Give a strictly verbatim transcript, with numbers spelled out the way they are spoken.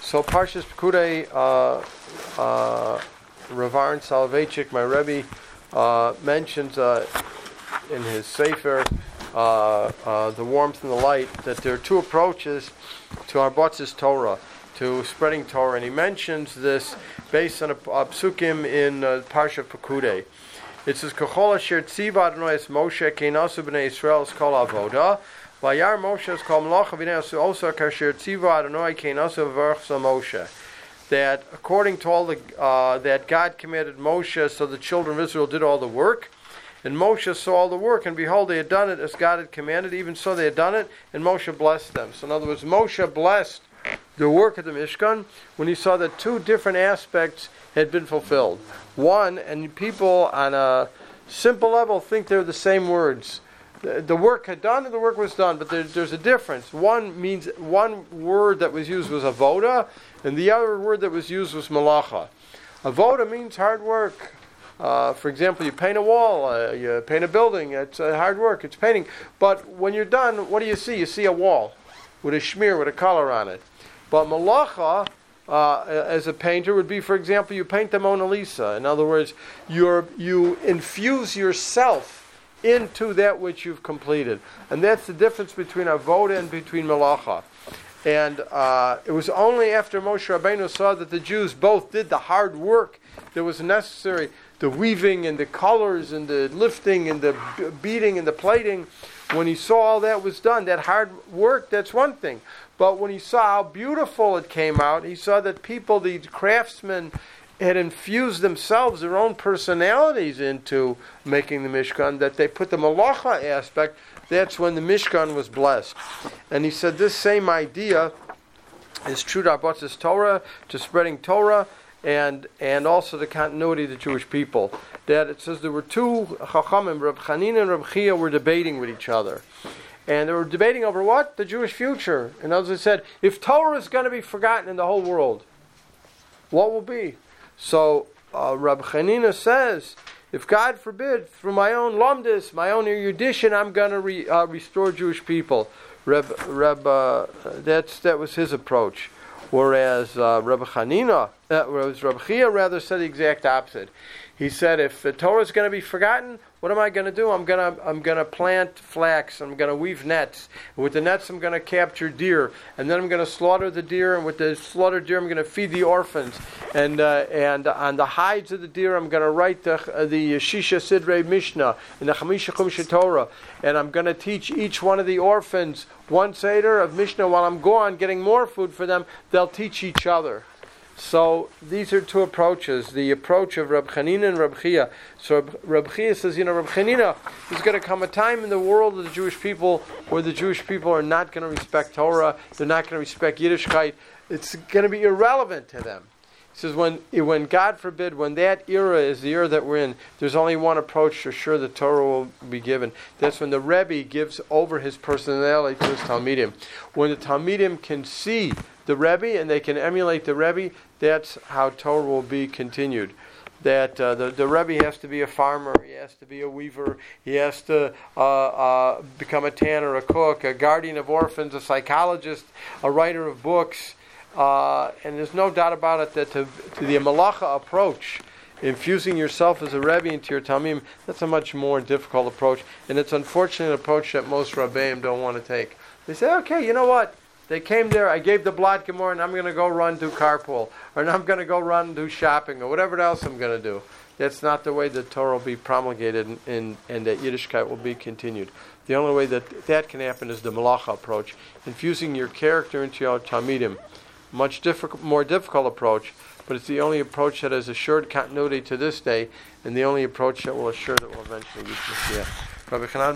So Parshas Pekudei, uh, uh, Rav Aaron Soloveitchik, my Rebbe, uh, mentions uh, in his Sefer, uh, uh, The Warmth and the Light, that there are two approaches to Arbatzis Torah, to spreading Torah, and he mentions this based on a, a psukim in uh, Parsha Pekudei. It says, "Kachol asher tziva Adonai es Moshe keinasu b'nei Yisrael es kol avoda, vayar Moshe es kol melacha v'nei asu osa kasher tziva Adonai keinasu v'varach sa Moshe." That according to all the uh, that God commanded Moshe, so the children of Israel did all the work, and Moshe saw all the work, and behold, they had done it as God had commanded. Even so, they had done it, and Moshe blessed them. So, in other words, Moshe blessed the work of the Mishkan when he saw that two different aspects had been fulfilled. One, and people on a simple level think they're the same words. The, the work had done, and the work was done, but there, there's a difference. One means one word that was used was avoda, and the other word that was used was malacha. Avoda means hard work. Uh, for example, you paint a wall, uh, you paint a building. It's uh, hard work. It's painting. But when you're done, what do you see? You see a wall with a schmear, with a color on it. But malacha, uh, as a painter, would be, for example, you paint the Mona Lisa. In other words, you're, you infuse yourself into that which you've completed. And that's the difference between avoda and between malacha. And uh, it was only after Moshe Rabbeinu saw that the Jews both did the hard work that was necessary, the weaving and the colors and the lifting and the beating and the plating. When he saw all that was done, that hard work, that's one thing. But when he saw how beautiful it came out, he saw that people, the craftsmen, had infused themselves, their own personalities into making the Mishkan, that they put the malacha aspect. That's when the Mishkan was blessed. And he said this same idea is true to Arbatzis Torah, to spreading Torah, and and also the continuity of the Jewish people. That it says there were two Chachamim, Reb Chanina and Reb Chia, were debating with each other. And they were debating over what? The Jewish future. And as I said, if Torah is going to be forgotten in the whole world, what will be? So uh, Reb Chanina says, if God forbid, through my own lamdis, my own erudition, I'm going to re, uh, restore Jewish people. Reb, Reb, uh, that's that was his approach. Whereas uh, Reb Chanina, uh, whereas Reb Chia rather said the exact opposite. He said, if the Torah is going to be forgotten, what am I going to do? I'm going to I'm going to plant flax. I'm going to weave nets. And with the nets, I'm going to capture deer, and then I'm going to slaughter the deer. And with the slaughtered deer, I'm going to feed the orphans. And uh, and on the hides of the deer, I'm going to write the uh, the Shisha Sidrei Mishnah and the Chamisha Chumsha Torah. And I'm going to teach each one of the orphans one seder of Mishnah. While I'm gone, getting more food for them, they'll teach each other. So these are two approaches. The approach of Reb Chanina and Reb Chia. So Reb Chia says, you know, Reb Chanina, there's going to come a time in the world of the Jewish people where the Jewish people are not going to respect Torah. They're not going to respect Yiddishkeit. It's going to be irrelevant to them. He says, when, when God forbid, when that era is the era that we're in, there's only one approach to sure the Torah will be given. That's when the Rebbe gives over his personality to his Talmidim. When the Talmidim can see the Rebbe and they can emulate the Rebbe, that's how Torah will be continued. That uh, the, the Rebbe has to be a farmer, he has to be a weaver, he has to uh, uh, become a tanner, a cook, a guardian of orphans, a psychologist, a writer of books. Uh, and there's no doubt about it that to, to the Malacha approach, infusing yourself as a Rebbe into your Talmim, that's a much more difficult approach. And it's unfortunately an approach that most Rabbeim don't want to take. They say, okay, you know what? They came there, I gave the blot Gemara, and I'm going to go run, do carpool. Or I'm going to go run, do shopping, or whatever else I'm going to do. That's not the way that Torah will be promulgated and, and, and that Yiddishkeit will be continued. The only way that that can happen is the Malacha approach. Infusing your character into your Talmidim. Much difficult, more difficult approach, but it's the only approach that has assured continuity to this day, and the only approach that will assure that will eventually reach Mashiach. Rabbi Chanan